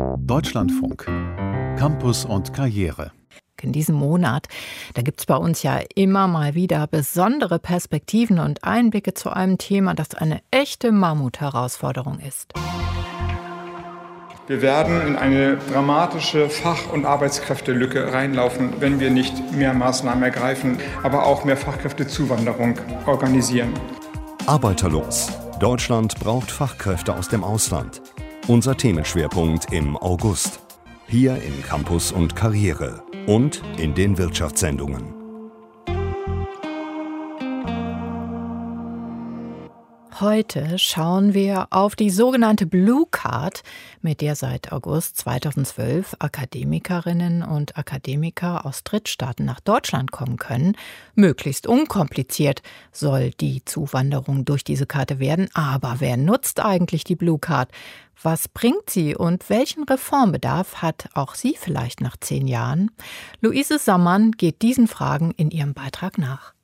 Deutschlandfunk. Campus und Karriere. In diesem Monat, da gibt es bei uns ja immer mal wieder besondere Perspektiven und Einblicke zu einem Thema, das eine echte Mammutherausforderung ist. Wir werden in eine dramatische Fach- und Arbeitskräftelücke reinlaufen, wenn wir nicht mehr Maßnahmen ergreifen, aber auch mehr Fachkräftezuwanderung organisieren. Arbeiterlos. Deutschland braucht Fachkräfte aus dem Ausland. Unser Themenschwerpunkt im August. Hier in Campus und Karriere und in den Wirtschaftssendungen. Heute schauen wir auf die sogenannte Blue Card, mit der seit August 2012 Akademikerinnen und Akademiker aus Drittstaaten nach Deutschland kommen können. Möglichst unkompliziert soll die Zuwanderung durch diese Karte werden. Aber wer nutzt eigentlich die Blue Card? Was bringt sie und welchen Reformbedarf hat auch sie vielleicht nach 10 Jahren? Luise Sammann geht diesen Fragen in ihrem Beitrag nach.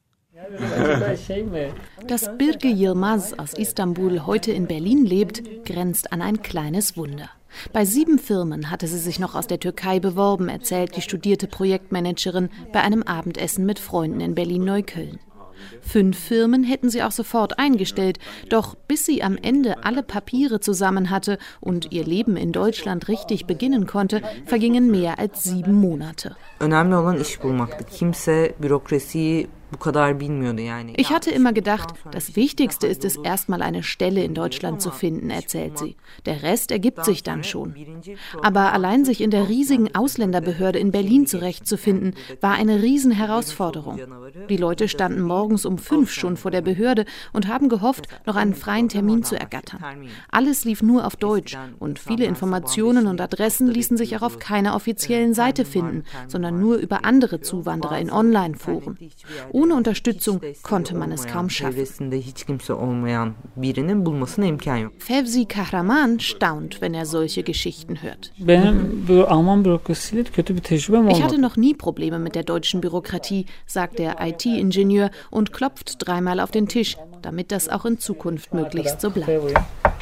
Dass Birge Yilmaz aus Istanbul heute in Berlin lebt, grenzt an ein kleines Wunder. Bei 7 Firmen hatte sie sich noch aus der Türkei beworben, erzählt die studierte Projektmanagerin bei einem Abendessen mit Freunden in Berlin-Neukölln. 5 Firmen hätten sie auch sofort eingestellt, doch bis sie am Ende alle Papiere zusammen hatte und ihr Leben in Deutschland richtig beginnen konnte, vergingen mehr als 7 Monate. Ich hatte immer gedacht, das Wichtigste ist es, erstmal eine Stelle in Deutschland zu finden, erzählt sie. Der Rest ergibt sich dann schon. Aber allein sich in der riesigen Ausländerbehörde in Berlin zurechtzufinden, war eine Riesenherausforderung. Die Leute standen morgens um 5 schon vor der Behörde und haben gehofft, noch einen freien Termin zu ergattern. Alles lief nur auf Deutsch und viele Informationen und Adressen ließen sich auch auf keiner offiziellen Seite finden, sondern nur über andere Zuwanderer in Online-Foren. Ohne Unterstützung konnte man es kaum schaffen. Fevzi Kahraman staunt, wenn er solche Geschichten hört. Ich hatte noch nie Probleme mit der deutschen Bürokratie, sagt der IT-Ingenieur und klopft 3-mal auf den Tisch, damit das auch in Zukunft möglichst so bleibt.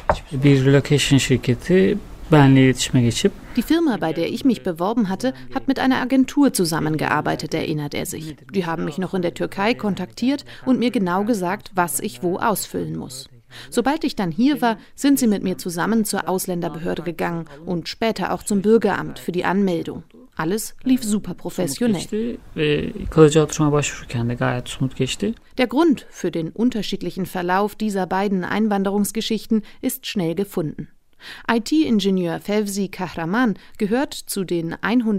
Die Firma, bei der ich mich beworben hatte, hat mit einer Agentur zusammengearbeitet, erinnert er sich. Die haben mich noch in der Türkei kontaktiert und mir genau gesagt, was ich wo ausfüllen muss. Sobald ich dann hier war, sind sie mit mir zusammen zur Ausländerbehörde gegangen und später auch zum Bürgeramt für die Anmeldung. Alles lief super professionell. Der Grund für den unterschiedlichen Verlauf dieser beiden Einwanderungsgeschichten ist schnell gefunden. IT-Ingenieur Fevzi Kahraman gehört zu den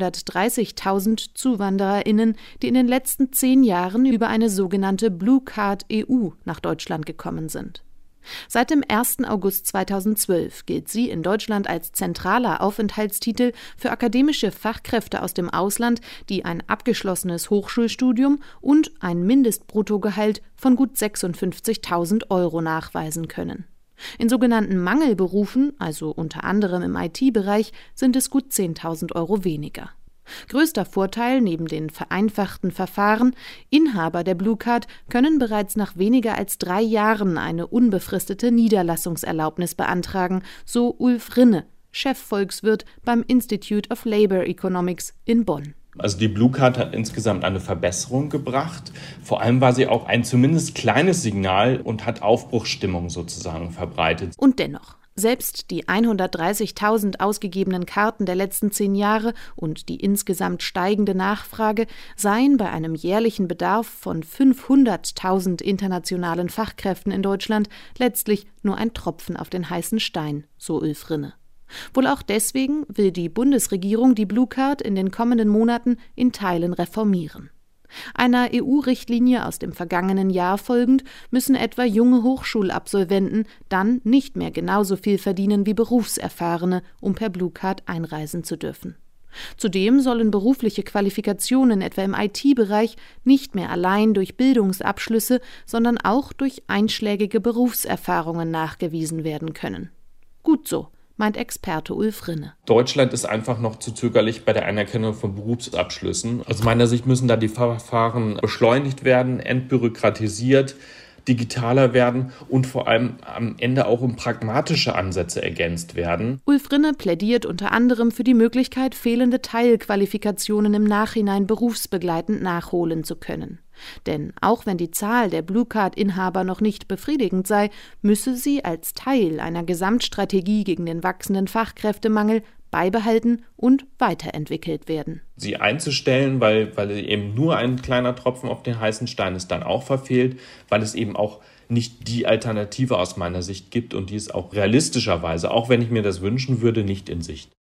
130.000 ZuwandererInnen, die in den letzten 10 Jahren über eine sogenannte Blue Card EU nach Deutschland gekommen sind. Seit dem 1. August 2012 gilt sie in Deutschland als zentraler Aufenthaltstitel für akademische Fachkräfte aus dem Ausland, die ein abgeschlossenes Hochschulstudium und ein Mindestbruttogehalt von gut 56.000 € nachweisen können. In sogenannten Mangelberufen, also unter anderem im IT-Bereich, sind es gut 10.000 € weniger. Größter Vorteil neben den vereinfachten Verfahren: Inhaber der Blue Card können bereits nach weniger als 3 Jahren eine unbefristete Niederlassungserlaubnis beantragen, so Ulf Rinne, Chefvolkswirt beim Institute of Labor Economics in Bonn. Also die Blue Card hat insgesamt eine Verbesserung gebracht. Vor allem war sie auch ein zumindest kleines Signal und hat Aufbruchsstimmung sozusagen verbreitet. Und dennoch, selbst die 130.000 ausgegebenen Karten der letzten 10 Jahre und die insgesamt steigende Nachfrage seien bei einem jährlichen Bedarf von 500.000 internationalen Fachkräften in Deutschland letztlich nur ein Tropfen auf den heißen Stein, so Ulf Rinne. Wohl auch deswegen will die Bundesregierung die Blue Card in den kommenden Monaten in Teilen reformieren. Einer EU-Richtlinie aus dem vergangenen Jahr folgend müssen etwa junge Hochschulabsolventen dann nicht mehr genauso viel verdienen wie Berufserfahrene, um per Blue Card einreisen zu dürfen. Zudem sollen berufliche Qualifikationen etwa im IT-Bereich nicht mehr allein durch Bildungsabschlüsse, sondern auch durch einschlägige Berufserfahrungen nachgewiesen werden können. Gut so, meint Experte Ulf Rinne. Deutschland ist einfach noch zu zögerlich bei der Anerkennung von Berufsabschlüssen. Aus meiner Sicht müssen da die Verfahren beschleunigt werden, entbürokratisiert, digitaler werden und vor allem am Ende auch um pragmatische Ansätze ergänzt werden. Ulf Rinne plädiert unter anderem für die Möglichkeit, fehlende Teilqualifikationen im Nachhinein berufsbegleitend nachholen zu können. Denn auch wenn die Zahl der Blue Card-Inhaber noch nicht befriedigend sei, müsse sie als Teil einer Gesamtstrategie gegen den wachsenden Fachkräftemangel beibehalten und weiterentwickelt werden. Sie einzustellen, weil eben nur ein kleiner Tropfen auf den heißen Stein ist, dann auch verfehlt, weil es eben auch nicht die Alternative aus meiner Sicht gibt und die ist auch realistischerweise, auch wenn ich mir das wünschen würde, nicht in Sicht.